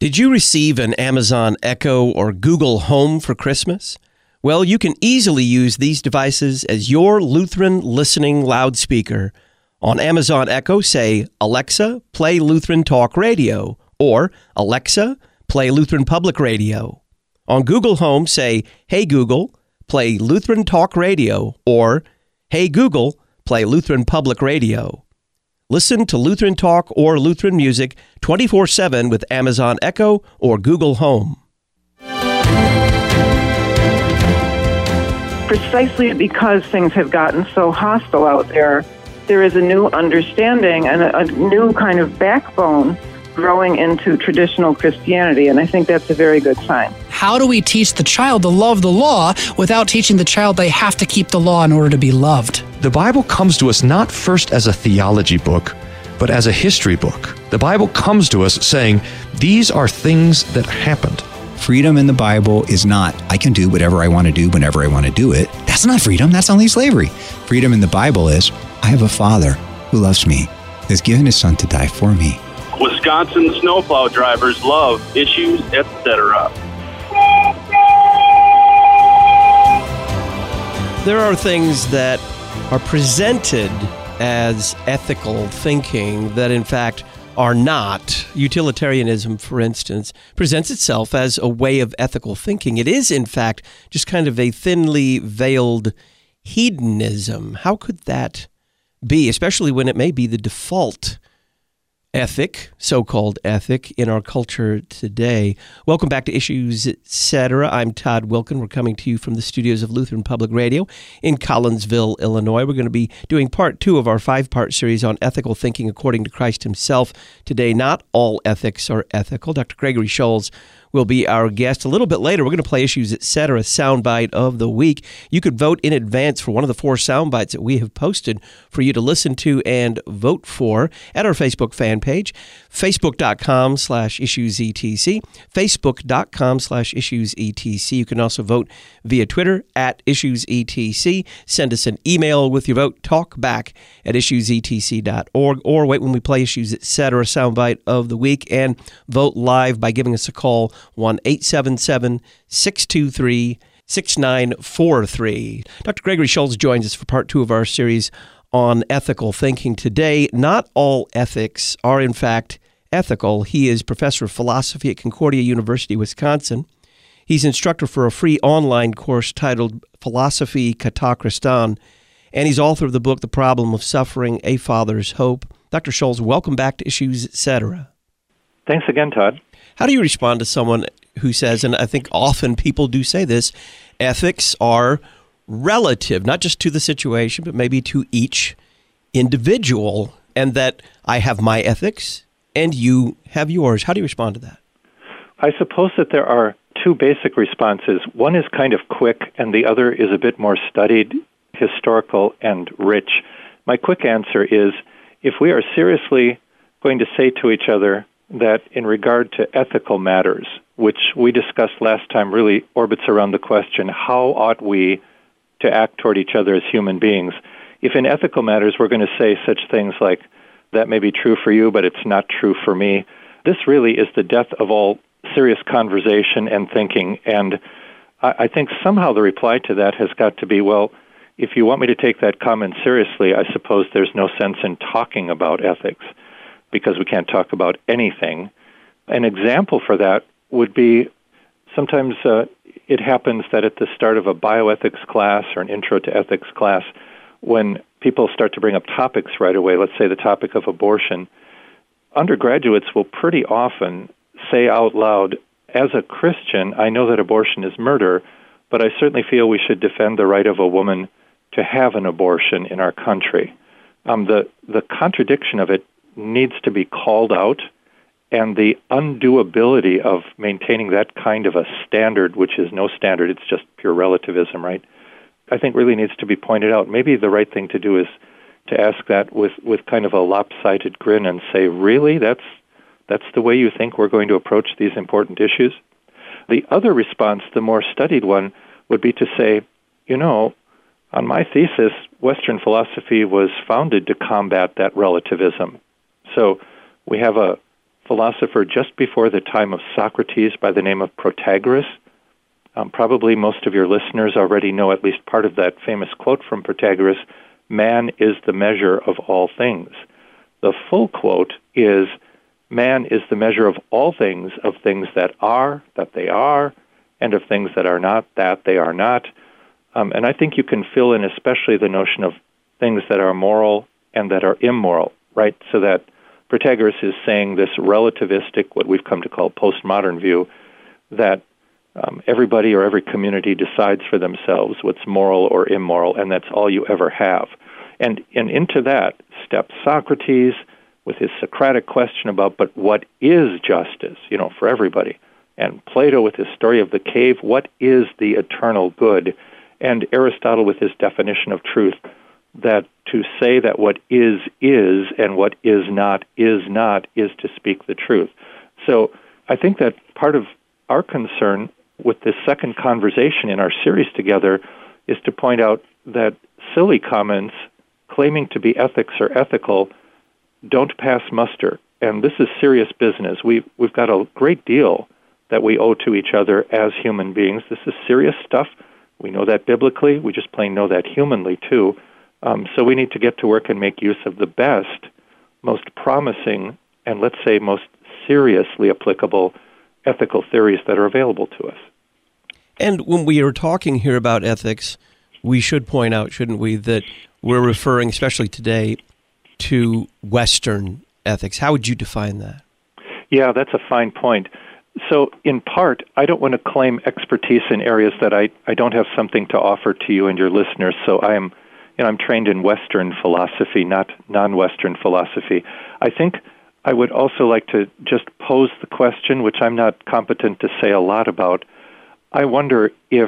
Did you receive an Amazon Echo or Google Home for Christmas? Well, you can easily use these devices as your Lutheran listening loudspeaker. On Amazon Echo, say, Alexa, play Lutheran Talk Radio, or Alexa, play Lutheran Public Radio. On Google Home, say, Hey Google, play Lutheran Talk Radio, or Hey Google, play Lutheran Public Radio. Listen to Lutheran Talk or Lutheran music 24/7 with Amazon Echo or Google Home. Precisely because things have gotten so hostile out there, there is a new understanding and a new kind of backbone growing into traditional Christianity, and I think that's a very good sign. How do we teach the child to love the law without teaching the child they have to keep the law in order to be loved? The Bible comes to us not first as a theology book, but as a history book. The Bible comes to us saying, these are things that happened. Freedom in the Bible is not, I can do whatever I want to do whenever I want to do it. That's not freedom. That's only slavery. Freedom in the Bible is, I have a Father who loves me, has given his Son to die for me. Wisconsin snowplow drivers love Issues, etc. There are things that are presented as ethical thinking that in fact are not. Utilitarianism, for instance, presents itself as a way of ethical thinking. It is, in fact, just kind of a thinly veiled hedonism. How could that be, especially when it may be the default ethic, so-called ethic, in our culture today? Welcome back to Issues, Etc. I'm Todd Wilken. We're coming to you from the studios of Lutheran Public Radio in Collinsville, Illinois. We're going to be doing part 2 of our 5-part series on ethical thinking according to Christ himself. Today, not all ethics are ethical. Dr. Gregory Scholes will be our guest. A little bit later, we're going to play Issues, Etc. soundbite of the week. You could vote in advance for one of the 4 soundbites that we have posted for you to listen to and vote for at our Facebook fan page, facebook.com/issuesetc, facebook.com/issuesetc. You can also vote via Twitter at issuesetc. Send us an email with your vote, talkback@issuesetc.org, or wait when we play Issues, Etc. soundbite of the week, and vote live by giving us a call, 1-877-623-6943. Dr. Gregory Scholes joins us for part 2 of our series on ethical thinking today. Not all ethics are, in fact, ethical. He is professor of philosophy at Concordia University, Wisconsin. He's instructor for a free online course titled Philosophy Kata Christan, and he's author of the book, The Problem of Suffering, A Father's Hope. Dr. Scholes, welcome back to Issues, Etc. Thanks again, Todd. How do you respond to someone who says, and I think often people do say this, ethics are relative, not just to the situation, but maybe to each individual, and that I have my ethics and you have yours? How do you respond to that? I suppose that there are 2 basic responses. One is kind of quick, and the other is a bit more studied, historical, and rich. My quick answer is, if we are seriously going to say to each other that in regard to ethical matters, which we discussed last time really orbits around the question, how ought we to act toward each other as human beings? If in ethical matters we're going to say such things like, that may be true for you, but it's not true for me, this really is the death of all serious conversation and thinking. And I think somehow the reply to that has got to be, well, if you want me to take that comment seriously, I suppose there's no sense in talking about ethics, because we can't talk about anything. An example for that would be sometimes it happens that at the start of a bioethics class or an intro to ethics class, when people start to bring up topics right away, let's say the topic of abortion, undergraduates will pretty often say out loud, as a Christian, I know that abortion is murder, but I certainly feel we should defend the right of a woman to have an abortion in our country. The contradiction of it needs to be called out, and the undoability of maintaining that kind of a standard, which is no standard, it's just pure relativism, right, I think really needs to be pointed out. Maybe the right thing to do is to ask that with kind of a lopsided grin and say, really, that's the way you think we're going to approach these important issues? The other response, the more studied one, would be to say, you know, on my thesis, Western philosophy was founded to combat that relativism. So we have a philosopher just before the time of Socrates by the name of Protagoras. Probably most of your listeners already know at least part of that famous quote from Protagoras, "Man is the measure of all things." The full quote is, "Man is the measure of all things that they are, and of things that are not, that they are not." And I think you can fill in especially the notion of things that are moral and that are immoral, right? So that Protagoras is saying this relativistic, what we've come to call postmodern view, that everybody or every community decides for themselves what's moral or immoral, and that's all you ever have. And into that steps Socrates with his Socratic question about, but what is justice, for everybody? And Plato with his story of the cave, what is the eternal good? And Aristotle with his definition of truth, that to say that what is and what is not is to speak the truth. So I think that part of our concern with this second conversation in our series together is to point out that silly comments claiming to be ethics or ethical don't pass muster. And this is serious business. We've got a great deal that we owe to each other as human beings. This is serious stuff. We know that biblically. We just plain know that humanly, too. So we need to get to work and make use of the best, most promising, and let's say most seriously applicable ethical theories that are available to us. And when we are talking here about ethics, we should point out, shouldn't we, that we're referring, especially today, to Western ethics. How would you define that? Yeah, that's a fine point. So in part, I don't want to claim expertise in areas that I don't have something to offer to you and your listeners. So I'm trained in Western philosophy, not non-Western philosophy. I think I would also like to just pose the question, which I'm not competent to say a lot about. I wonder if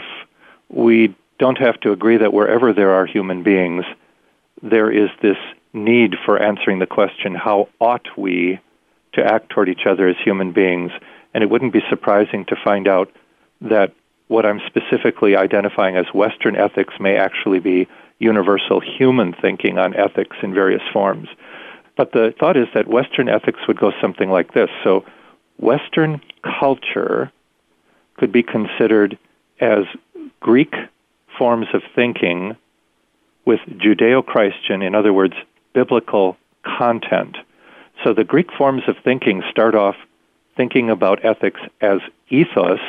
we don't have to agree that wherever there are human beings, there is this need for answering the question, how ought we to act toward each other as human beings? And it wouldn't be surprising to find out that what I'm specifically identifying as Western ethics may actually be universal human thinking on ethics in various forms. But the thought is that Western ethics would go something like this. So Western culture could be considered as Greek forms of thinking with Judeo-Christian, in other words, biblical content. So the Greek forms of thinking start off thinking about ethics as ethos,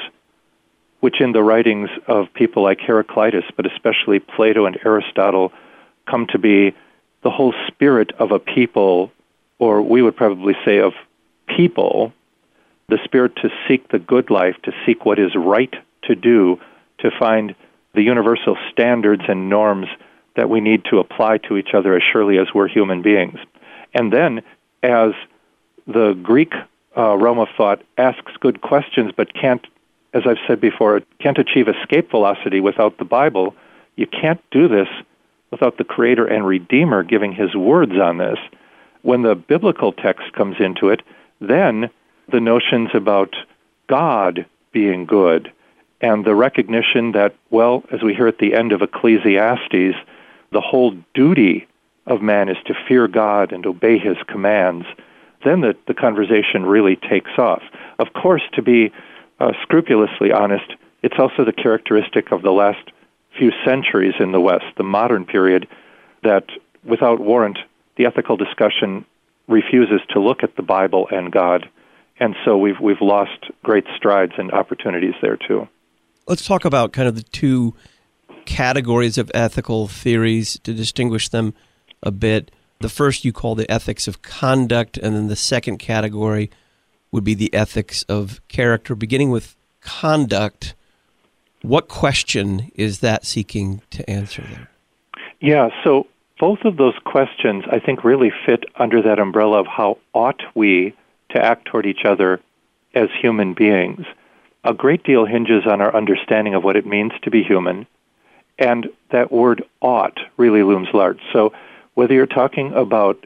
which in the writings of people like Heraclitus, but especially Plato and Aristotle, come to be the whole spirit of a people, or we would probably say of people, the spirit to seek the good life, to seek what is right to do, to find the universal standards and norms that we need to apply to each other as surely as we're human beings. And then, as the Greek realm of thought asks good questions but can't, as I've said before, can't achieve escape velocity without the Bible, you can't do this without the Creator and Redeemer giving His words on this. When the biblical text comes into it, then the notions about God being good and the recognition that, well, as we hear at the end of Ecclesiastes, the whole duty of man is to fear God and obey His commands, then the conversation really takes off. Of course, to be scrupulously honest, it's also the characteristic of the last few centuries in the West, the modern period, that without warrant, the ethical discussion refuses to look at the Bible and God. And so we've lost great strides and opportunities there too. Let's talk about kind of the two categories of ethical theories to distinguish them a bit. The first you call the ethics of conduct, and then the second category would be the ethics of character. Beginning with conduct, what question is that seeking to answer there? Yeah, so both of those questions, I think, really fit under that umbrella of how ought we to act toward each other as human beings. A great deal hinges on our understanding of what it means to be human, and that word ought really looms large. So whether you're talking about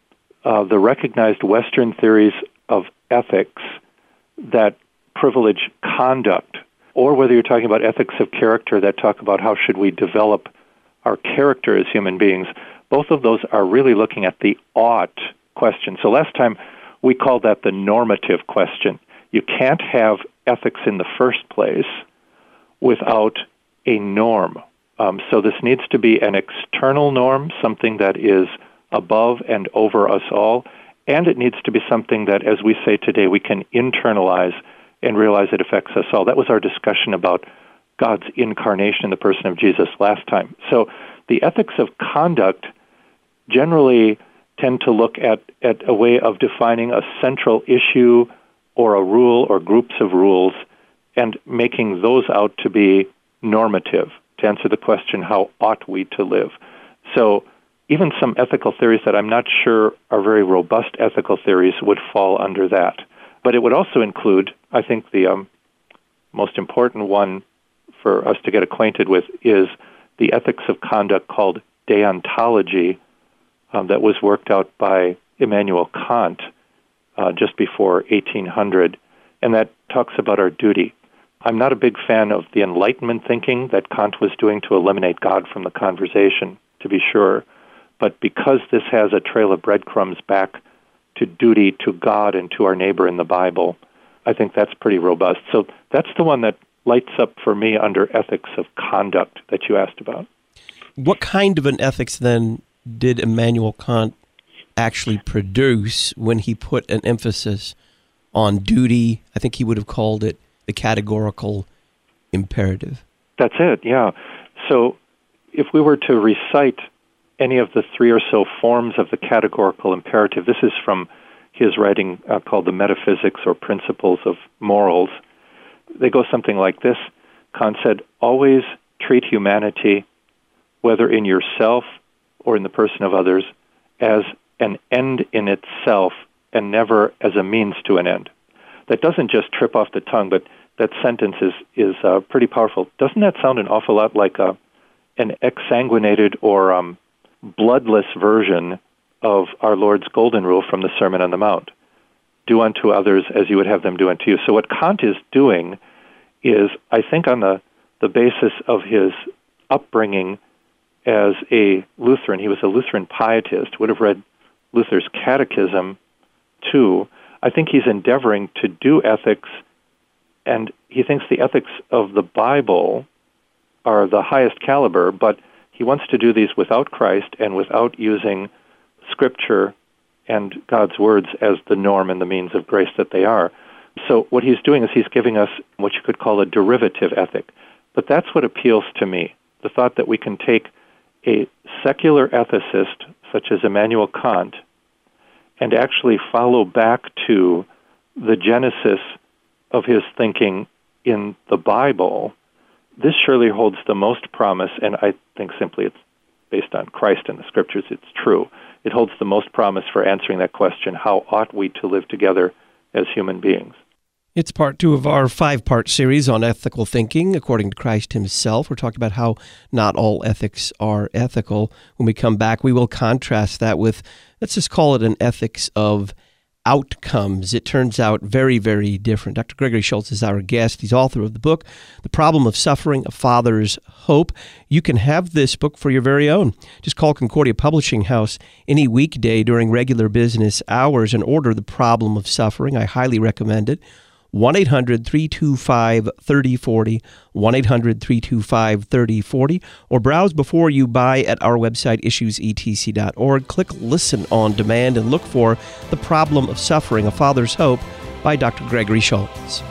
the recognized Western theories of ethics that privilege conduct, or whether you're talking about ethics of character that talk about how should we develop our character as human beings, both of those are really looking at the ought question. So last time we call that the normative question. You can't have ethics in the first place without a norm. So this needs to be an external norm, something that is above and over us all, and it needs to be something that, as we say today, we can internalize and realize it affects us all. That was our discussion about God's incarnation in the person of Jesus last time. So the ethics of conduct generally tend to look at a way of defining a central issue or a rule or groups of rules and making those out to be normative, to answer the question, how ought we to live? So even some ethical theories that I'm not sure are very robust ethical theories would fall under that. But it would also include, I think the most important one for us to get acquainted with is the ethics of conduct called deontology that was worked out by Immanuel Kant just before 1800, and that talks about our duty. I'm not a big fan of the Enlightenment thinking that Kant was doing to eliminate God from the conversation, to be sure, but because this has a trail of breadcrumbs back to duty to God and to our neighbor in the Bible, I think that's pretty robust. So that's the one that lights up for me under ethics of conduct that you asked about. What kind of an ethics, then, did Immanuel Kant actually produce when he put an emphasis on duty? I think he would have called it the categorical imperative. That's it, yeah. So if we were to recite any of the three or so forms of the categorical imperative, this is from his writing called The Metaphysics or Principles of Morals. They go something like this. Kant said, always treat humanity, whether in yourself or in the person of others, as an end in itself and never as a means to an end. That doesn't just trip off the tongue, but that sentence is pretty powerful. Doesn't that sound an awful lot like an exsanguinated or bloodless version of our Lord's golden rule from the Sermon on the Mount? Do unto others as you would have them do unto you. So what Kant is doing is, I think on the basis of his upbringing as a Lutheran, he was a Lutheran pietist, would have read Luther's catechism too. I think he's endeavoring to do ethics, and he thinks the ethics of the Bible are the highest caliber, but he wants to do these without Christ and without using Scripture and God's words as the norm and the means of grace that they are. So what he's doing is he's giving us what you could call a derivative ethic. But that's what appeals to me, the thought that we can take a secular ethicist such as Immanuel Kant and actually follow back to the genesis of his thinking in the Bible. This surely holds the most promise, and I think simply it's based on Christ and the Scriptures, it's true. It holds the most promise for answering that question, how ought we to live together as human beings? It's part 2 of our 5-part series on ethical thinking, according to Christ himself. We're talking about how not all ethics are ethical. When we come back, we will contrast that with, let's just call it an ethics of outcomes. It turns out very, very different. Dr. Gregory Schultz is our guest. He's author of the book, The Problem of Suffering, A Father's Hope. You can have this book for your very own. Just call Concordia Publishing House any weekday during regular business hours and order The Problem of Suffering. I highly recommend it. 1-800-325-3040, 1-800-325-3040, or browse before you buy at our website, issuesetc.org. Click Listen on Demand and look for The Problem of Suffering, A Father's Hope by Dr. Gregory Schultz.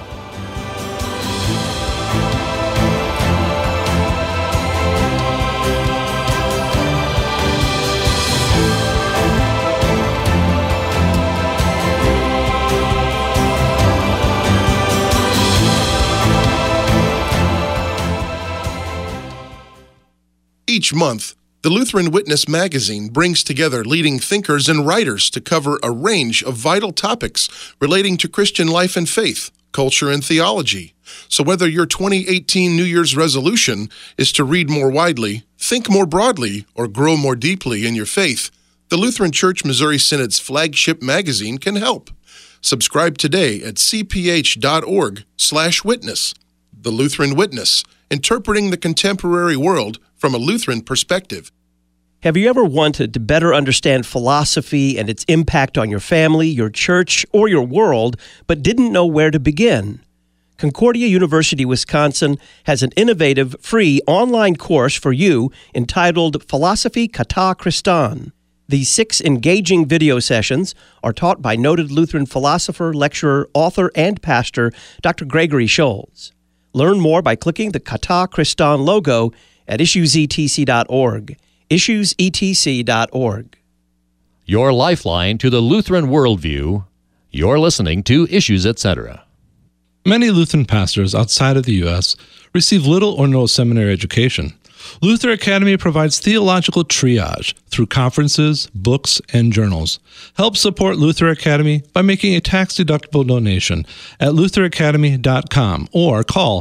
Each month, the Lutheran Witness magazine brings together leading thinkers and writers to cover a range of vital topics relating to Christian life and faith, culture and theology. So whether your 2018 New Year's resolution is to read more widely, think more broadly, or grow more deeply in your faith, the Lutheran Church Missouri Synod's flagship magazine can help. Subscribe today at cph.org/witness. The Lutheran Witness, interpreting the contemporary world from a Lutheran perspective. Have you ever wanted to better understand philosophy and its impact on your family, your church, or your world, but didn't know where to begin? Concordia University, Wisconsin has an innovative, free online course for you entitled Philosophy Kata Christan. These 6 engaging video sessions are taught by noted Lutheran philosopher, lecturer, author, and pastor Dr. Gregory Scholz. Learn more by clicking the Kata Christan logo at issuesetc.org. issuesetc.org. Your lifeline to the Lutheran worldview. You're listening to Issues, Etc. Many Lutheran pastors outside of the U.S. receive little or no seminary education. Luther Academy provides theological triage through conferences, books, and journals. Help support Luther Academy by making a tax-deductible donation at lutheracademy.com or call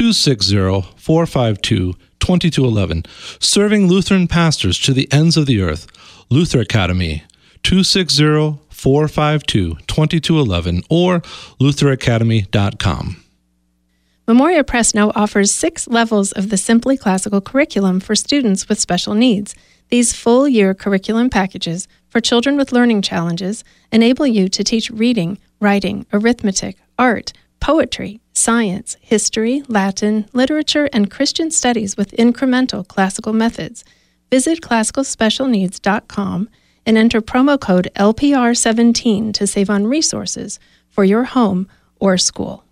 260-452-2211. Serving Lutheran pastors to the ends of the earth. Luther Academy, 260-452-2211 or lutheracademy.com. Memoria Press now offers 6 levels of the Simply Classical curriculum for students with special needs. These full-year curriculum packages for children with learning challenges enable you to teach reading, writing, arithmetic, art, poetry, science, history, Latin, literature, and Christian studies with incremental classical methods. Visit classicalspecialneeds.com and enter promo code LPR17 to save on resources for your home or school.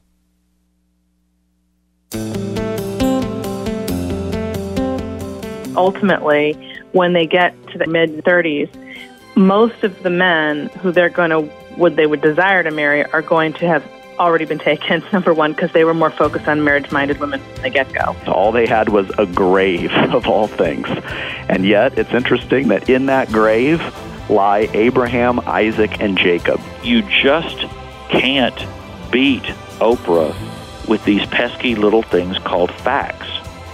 Ultimately, when they get to the mid-30s, most of the men who they would desire to marry are going to have already been taken, number one, because they were more focused on marriage-minded women from the get-go. All they had was a grave, of all things. And yet, it's interesting that in that grave lie Abraham, Isaac, and Jacob. You just can't beat Oprah with these pesky little things called facts.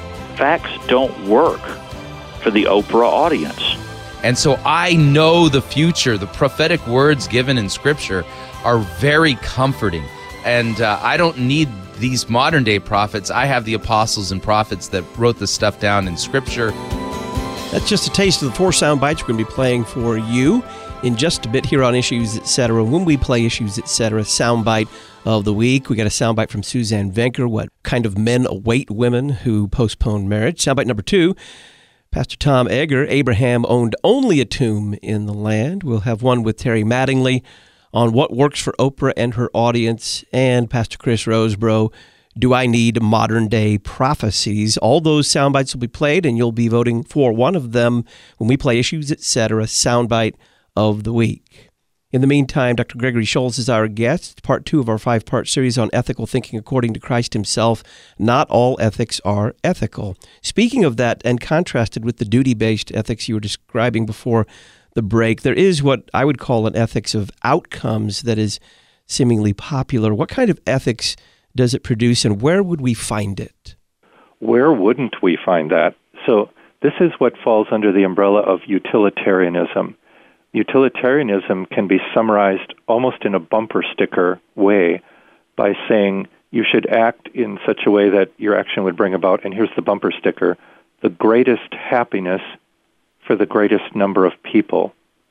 Facts don't work for the Oprah audience. And so I know the future. The prophetic words given in Scripture are very comforting. And I don't need these modern day prophets. I have the apostles and prophets that wrote this stuff down in Scripture. That's just a taste of the 4 sound bites we're going to be playing for you in just a bit here on Issues, Etc. When we play Issues, Etc., soundbite of the week, we got a soundbite from Suzanne Venker, what kind of men await women who postpone marriage. Soundbite number 2, Pastor Tom Egger, Abraham owned only a tomb in the land. We'll have one with Terry Mattingly on what works for Oprah and her audience, and Pastor Chris Rosebrough, Do I Need Modern-Day Prophecies? All those sound bites will be played, and you'll be voting for one of them when we play Issues, Etc., soundbite of the week. In the meantime, Dr. Gregory Scholz is our guest, part 2 of our 5-part series on ethical thinking according to Christ himself. Not all ethics are ethical. Speaking of that, and contrasted with the duty-based ethics you were describing before the break, there is what I would call an ethics of outcomes that is seemingly popular. What kind of ethics does it produce, and where would we find it? Where wouldn't we find that? So this is what falls under the umbrella of utilitarianism. Utilitarianism can be summarized almost in a bumper sticker way by saying you should act in such a way that your action would bring about, and here's the bumper sticker, the greatest happiness for the greatest number of people.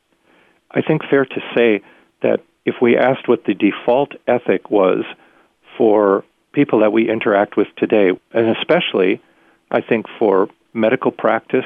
I think fair to say that if we asked what the default ethic was for people that we interact with today, and especially, I think, for medical practice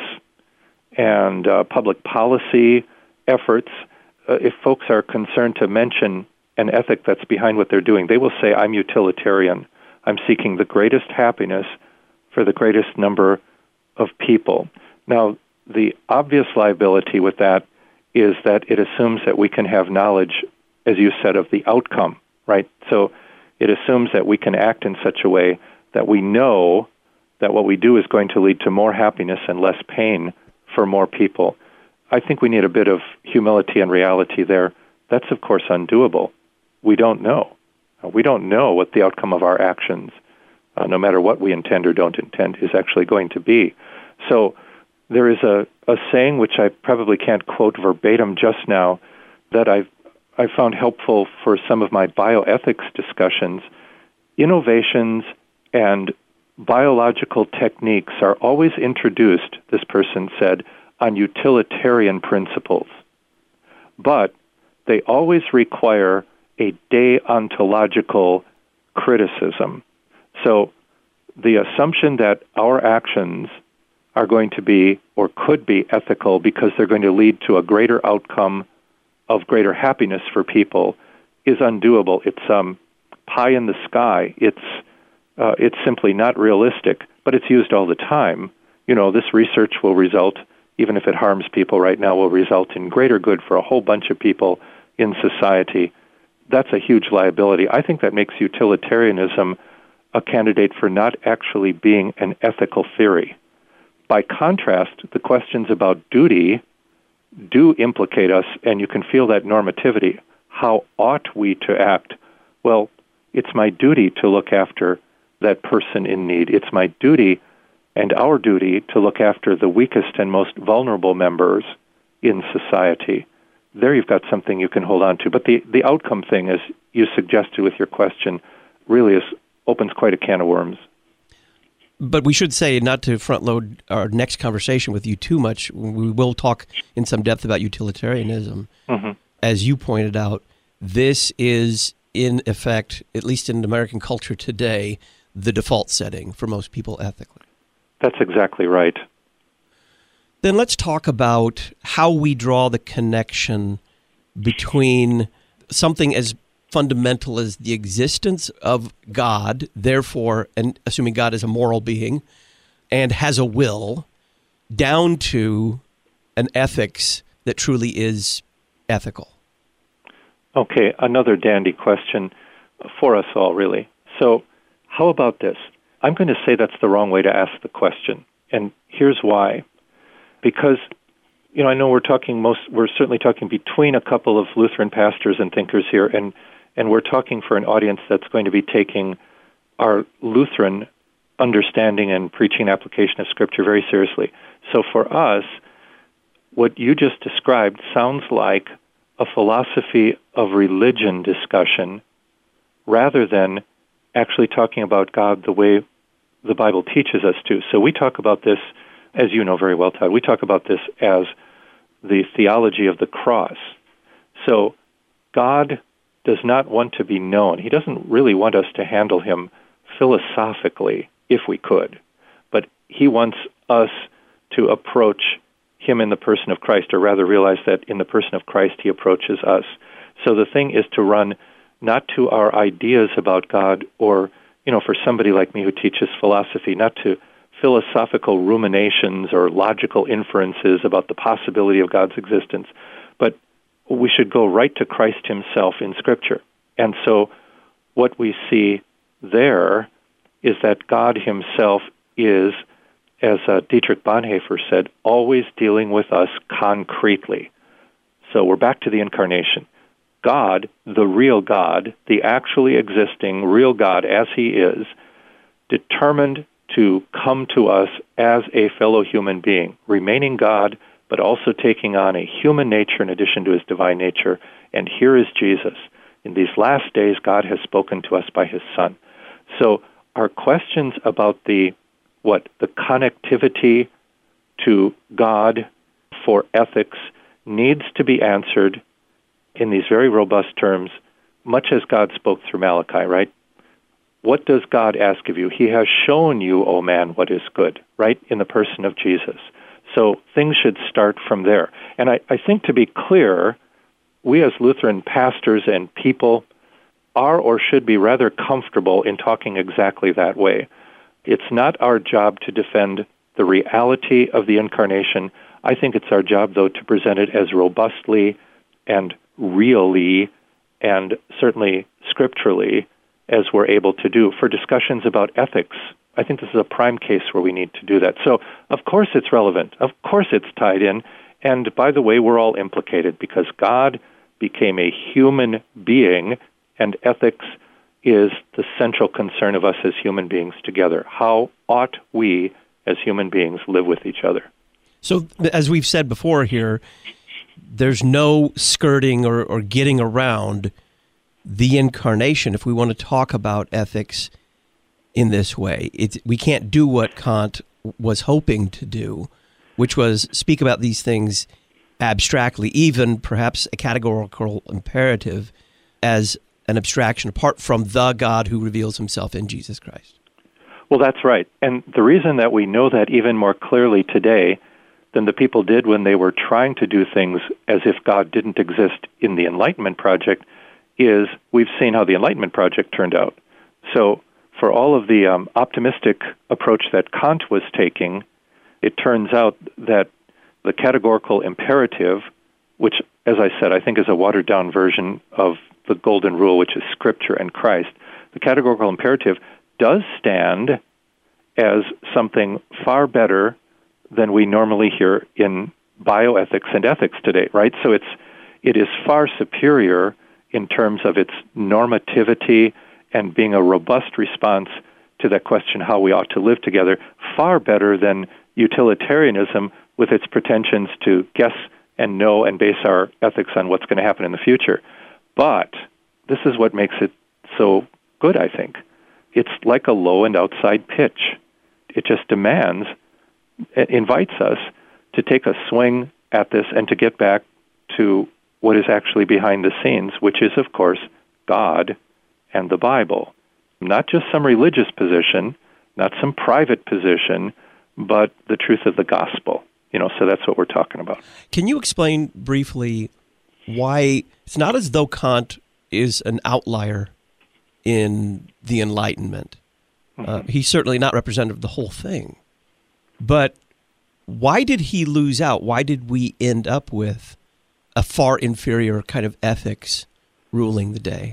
and public policy efforts, if folks are concerned to mention an ethic that's behind what they're doing, they will say, I'm utilitarian. I'm seeking the greatest happiness for the greatest number of people. Now, the obvious liability with that is that it assumes that we can have knowledge, as you said, of the outcome, right? So it assumes that we can act in such a way that we know that what we do is going to lead to more happiness and less pain for more people. I think we need a bit of humility and reality there. That's, of course, undoable. We don't know. We don't know what the outcome of our actions, no matter what we intend or don't intend, is actually going to be. So there is a saying, which I probably can't quote verbatim just now, that I found helpful for some of my bioethics discussions. Innovations and biological techniques are always introduced, this person said, on utilitarian principles, but they always require a deontological criticism. So the assumption that our actions are going to be or could be ethical because they're going to lead to a greater outcome of greater happiness for people is undoable. It's pie in the sky. It's simply not realistic, but it's used all the time. This research will result, even if it harms people right now, will result in greater good for a whole bunch of people in society. That's a huge liability. I think that makes utilitarianism a candidate for not actually being an ethical theory. By contrast, the questions about duty do implicate us, and you can feel that normativity. How ought we to act? Well, it's my duty to look after that person in need. It's my duty and our duty to look after the weakest and most vulnerable members in society. There you've got something you can hold on to. But the outcome thing, as you suggested with your question, really opens quite a can of worms. But we should say, not to front load our next conversation with you too much, we will talk in some depth about utilitarianism. Mm-hmm. As you pointed out, this is, in effect, at least in American culture today, the default setting for most people ethically. That's exactly right. Then let's talk about how we draw the connection between something as fundamental as the existence of God, therefore, and assuming God is a moral being and has a will, down to an ethics that truly is ethical. Okay, another dandy question for us all, really. So how about this? I'm going to say that's the wrong way to ask the question, and here's why. Because, I know we're certainly talking between a couple of Lutheran pastors and thinkers here, and we're talking for an audience that's going to be taking our Lutheran understanding and preaching and application of Scripture very seriously. So for us, what you just described sounds like a philosophy of religion discussion rather than actually talking about God the way the Bible teaches us to. So we talk about this, as you know very well, Todd, we talk about this as the theology of the cross. So God does not want to be known. He doesn't really want us to handle him philosophically, if we could. But he wants us to approach him in the person of Christ, or rather realize that in the person of Christ he approaches us. So the thing is to run not to our ideas about God, or, for somebody like me who teaches philosophy, not to philosophical ruminations or logical inferences about the possibility of God's existence, but we should go right to Christ himself in Scripture. And so what we see there is that God himself is, as Dietrich Bonhoeffer said, always dealing with us concretely. So we're back to the incarnation. God, the real God, the actually existing real God as he is, determined to come to us as a fellow human being, remaining God, but also taking on a human nature in addition to his divine nature. And here is Jesus. In these last days, God has spoken to us by his Son. So our questions about the connectivity to God for ethics needs to be answered in these very robust terms, much as God spoke through Malachi, right? What does God ask of you? He has shown you, O man, what is good, right, in the person of Jesus. So things should start from there. And I think, to be clear, we as Lutheran pastors and people are or should be rather comfortable in talking exactly that way. It's not our job to defend the reality of the incarnation. I think it's our job, though, to present it as robustly and really and certainly scripturally as we're able to do. For discussions about ethics, I think this is a prime case where we need to do that. So, of course it's relevant. Of course it's tied in. And by the way, we're all implicated because God became a human being, and ethics is the central concern of us as human beings together. How ought we as human beings live with each other? So, as we've said before here, there's no skirting or getting around the incarnation if we want to talk about ethics in this way. We can't do what Kant was hoping to do, which was speak about these things abstractly, even perhaps a categorical imperative as an abstraction apart from the God who reveals himself in Jesus Christ. Well, that's right. And the reason that we know that even more clearly today than the people did when they were trying to do things as if God didn't exist in the Enlightenment Project is we've seen how the Enlightenment Project turned out. So for all of the optimistic approach that Kant was taking, it turns out that the categorical imperative, which, as I said, I think is a watered-down version of the Golden Rule, which is Scripture and Christ, the categorical imperative does stand as something far better than we normally hear in bioethics and ethics today, right? So it is far superior in terms of its normativity and being a robust response to that question, how we ought to live together, far better than utilitarianism with its pretensions to guess and know and base our ethics on what's going to happen in the future. But this is what makes it so good, I think. It's like a low and outside pitch. It just demands, it invites us to take a swing at this and to get back to what is actually behind the scenes, which is, of course, God and the Bible. Not just some religious position, not some private position, but the truth of the gospel. So that's what we're talking about. Can you explain briefly why it's not as though Kant is an outlier in the Enlightenment? He's certainly not representative of the whole thing. But why did he lose out? Why did we end up with a far inferior kind of ethics ruling the day?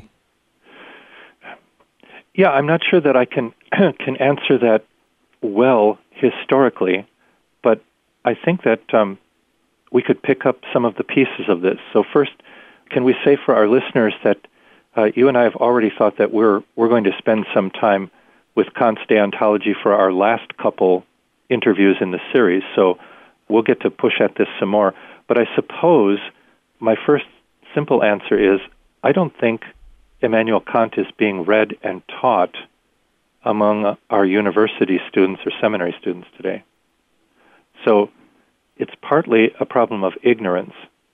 Yeah, I'm not sure that I can answer that well historically, but I think that we could pick up some of the pieces of this. So first, can we say for our listeners that you and I have already thought that we're going to spend some time with Kant's deontology for our last couple interviews in the series, so we'll get to push at this some more. But I suppose my first simple answer is I don't think Immanuel Kant is being read and taught among our university students or seminary students today. So it's partly a problem of ignorance.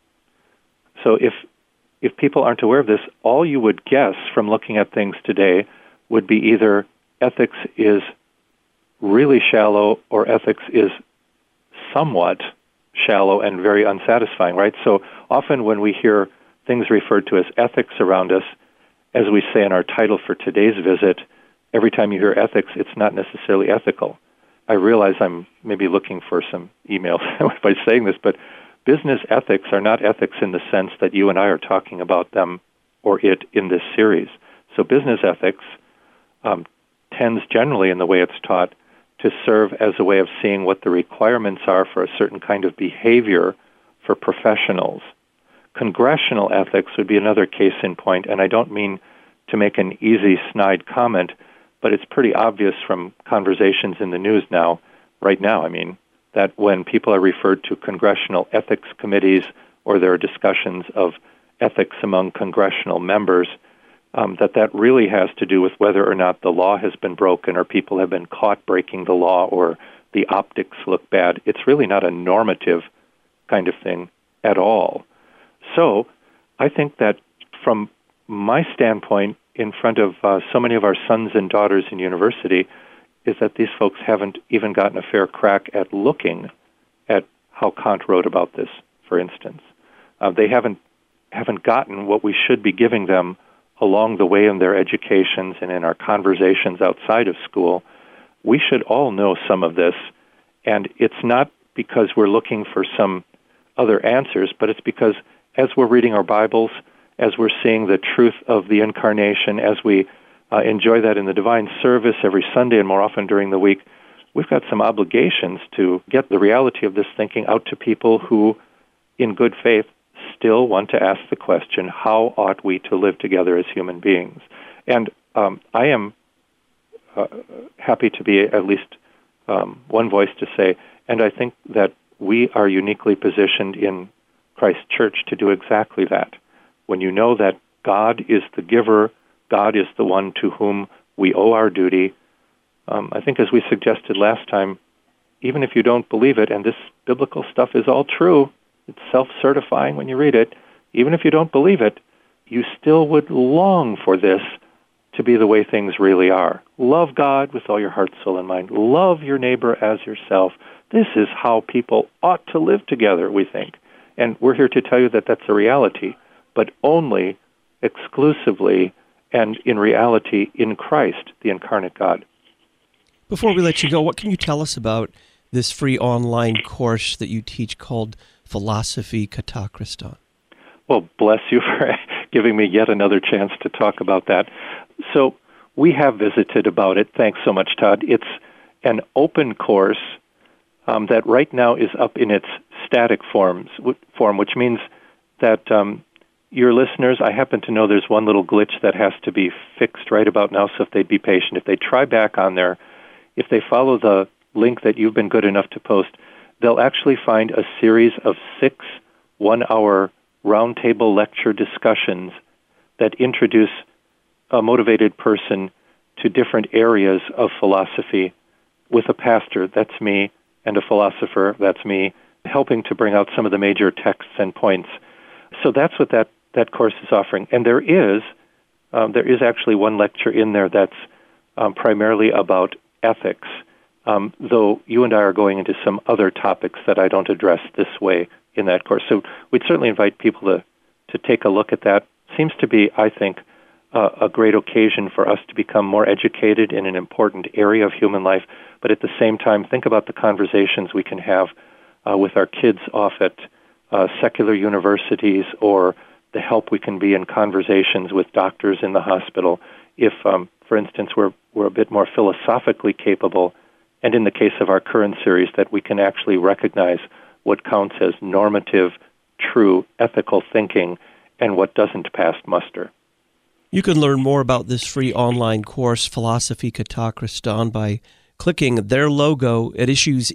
So if people aren't aware of this, all you would guess from looking at things today would be either ethics is really shallow or ethics is somewhat shallow and very unsatisfying, right? So often when we hear things referred to as ethics around us, as we say in our title for today's visit, every time you hear ethics, it's not necessarily ethical. I realize I'm maybe looking for some emails by saying this, but business ethics are not ethics in the sense that you and I are talking about them or it in this series. So business ethics tends generally, in the way it's taught, to serve as a way of seeing what the requirements are for a certain kind of behavior for professionals. Congressional ethics would be another case in point, and I don't mean to make an easy, snide comment, but it's pretty obvious from conversations in the news right now, that when people are referred to congressional ethics committees or there are discussions of ethics among congressional members, that really has to do with whether or not the law has been broken or people have been caught breaking the law or the optics look bad. It's really not a normative kind of thing at all. So I think that from my standpoint in front of so many of our sons and daughters in university is that these folks haven't even gotten a fair crack at looking at how Kant wrote about this, for instance. They haven't gotten what we should be giving them along the way in their educations and in our conversations outside of school. We should all know some of this, and it's not because we're looking for some other answers, but it's because as we're reading our Bibles, as we're seeing the truth of the Incarnation, as we enjoy that in the divine service every Sunday and more often during the week, we've got some obligations to get the reality of this thinking out to people who, in good faith, still want to ask the question, how ought we to live together as human beings? And I am happy to be at least one voice to say, and I think that we are uniquely positioned in Christ's church to do exactly that. When you know that God is the giver, God is the one to whom we owe our duty, I think as we suggested last time, even if you don't believe it, and this biblical stuff is all true, it's self-certifying when you read it, even if you don't believe it, you still would long for this to be the way things really are. Love God with all your heart, soul, and mind. Love your neighbor as yourself. This is how people ought to live together, we think. And we're here to tell you that that's a reality, but only exclusively and in reality in Christ, the incarnate God. Before we let you go, what can you tell us about this free online course that you teach called Philosophy Katakristan? Well, bless you for giving me yet another chance to talk about that. So we have visited about it. Thanks so much, Todd. It's an open course that right now is up in its static form, which means that your listeners, I happen to know there's one little glitch that has to be fixed right about now, so if they'd be patient, if they try back on there, if they follow the link that you've been good enough to post, they'll actually find a series of 6 one-hour roundtable lecture discussions that introduce a motivated person to different areas of philosophy with a pastor, that's me, and a philosopher, that's me, helping to bring out some of the major texts and points. So that's what that course is offering. And there is actually one lecture in there that's primarily about ethics, though you and I are going into some other topics that I don't address this way in that course. So we'd certainly invite people to take a look at that. Seems to be, I think, a great occasion for us to become more educated in an important area of human life, but at the same time, think about the conversations we can have with our kids off at secular universities, or the help we can be in conversations with doctors in the hospital if, for instance, we're a bit more philosophically capable, and in the case of our current series, that we can actually recognize what counts as normative, true, ethical thinking and what doesn't pass muster. You can learn more about this free online course, Philosophy Katakristan, by clicking their logo at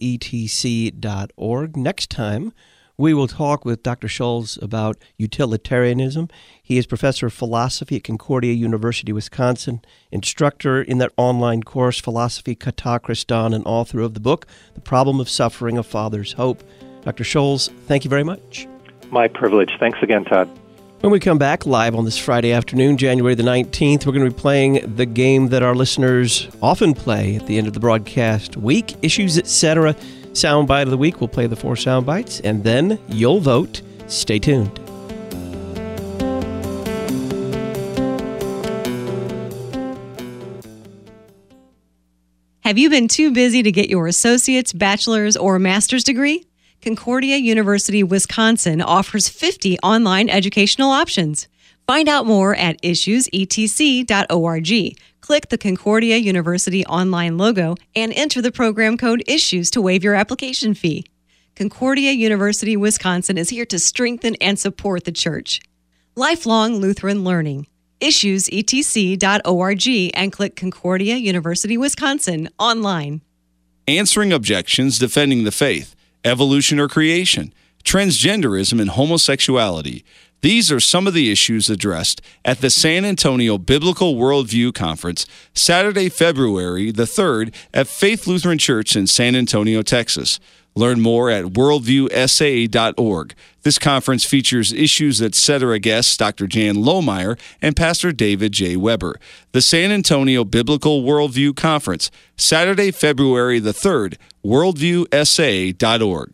issuesetc.org. Next time, we will talk with Dr. Schulz about utilitarianism. He is professor of philosophy at Concordia University, Wisconsin, instructor in that online course, Philosophy Katakristan, and author of the book, The Problem of Suffering, A Father's Hope. Dr. Schulz, thank you very much. My privilege. Thanks again, Todd. When we come back live on this Friday afternoon, January the 19th, we're going to be playing the game that our listeners often play at the end of the broadcast week, Issues, Etc. Soundbite of the week. We'll play the 4 sound bites, and then you'll vote. Stay tuned. Have you been too busy to get your associate's, bachelor's, or master's degree? Concordia University, Wisconsin offers 50 online educational options. Find out more at issuesetc.org. Click the Concordia University online logo and enter the program code ISSUES to waive your application fee. Concordia University, Wisconsin is here to strengthen and support the church. Lifelong Lutheran Learning. issuesetc.org and click Concordia University, Wisconsin online. Answering objections, defending the faith, evolution or creation, transgenderism and homosexuality. These are some of the issues addressed at the San Antonio Biblical Worldview Conference, Saturday, February the 3rd at Faith Lutheran Church in San Antonio, Texas. Learn more at worldviewsa.org. This conference features Issues Etc. guests Dr. Jan Lohmeyer and Pastor David J. Weber. The San Antonio Biblical Worldview Conference, Saturday, February the 3rd, worldviewsa.org.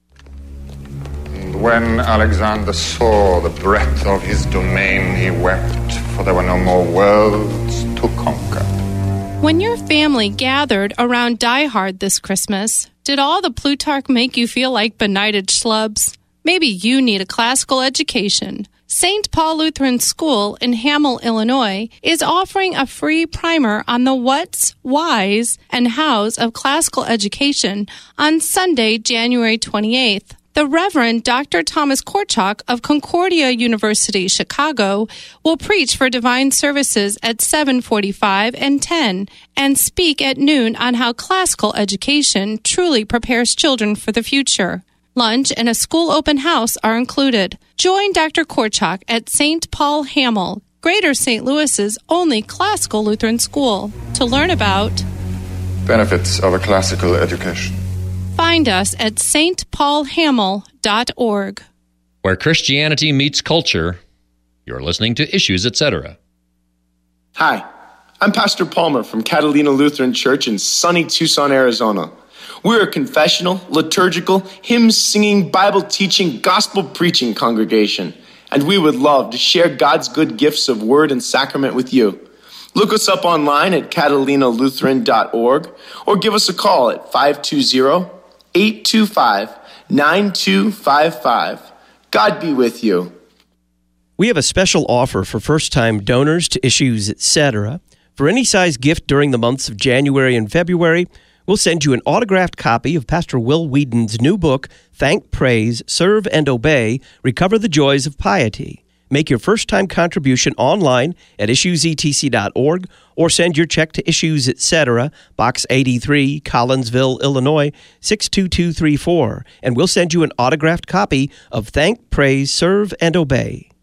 And when Alexander saw the breadth of his domain, he wept, for there were no more worlds to conquer. When your family gathered around Die Hard this Christmas, did all the Plutarch make you feel like benighted schlubs? Maybe you need a classical education. St. Paul Lutheran School in Hamel, Illinois, is offering a free primer on the whats, whys, and hows of classical education on Sunday, January 28th. The Reverend Dr. Thomas Korchak of Concordia University, Chicago, will preach for divine services at 7:45 and 10 and speak at noon on how classical education truly prepares children for the future. Lunch and a school open house are included. Join Dr. Korchak at St. Paul Hamel, Greater St. Louis's only classical Lutheran school, to learn about benefits of a classical education. Find us at stpaulhamel.org. Where Christianity meets culture. You're listening to Issues, Etc. Hi, I'm Pastor Palmer from Catalina Lutheran Church in sunny Tucson, Arizona. We're a confessional, liturgical, hymn-singing, Bible-teaching, gospel-preaching congregation, and we would love to share God's good gifts of word and sacrament with you. Look us up online at catalinalutheran.org or give us a call at 520-825-9255. God be with you. We have a special offer for first-time donors to Issues, Etc. For any size gift during the months of January and February, we'll send you an autographed copy of Pastor Will Whedon's new book, Thank, Praise, Serve, and Obey, Recover the Joys of Piety. Make your first-time contribution online at issuesetc.org or send your check to Issues, Etc., Box 83, Collinsville, Illinois, 62234, and we'll send you an autographed copy of Thank, Praise, Serve, and Obey.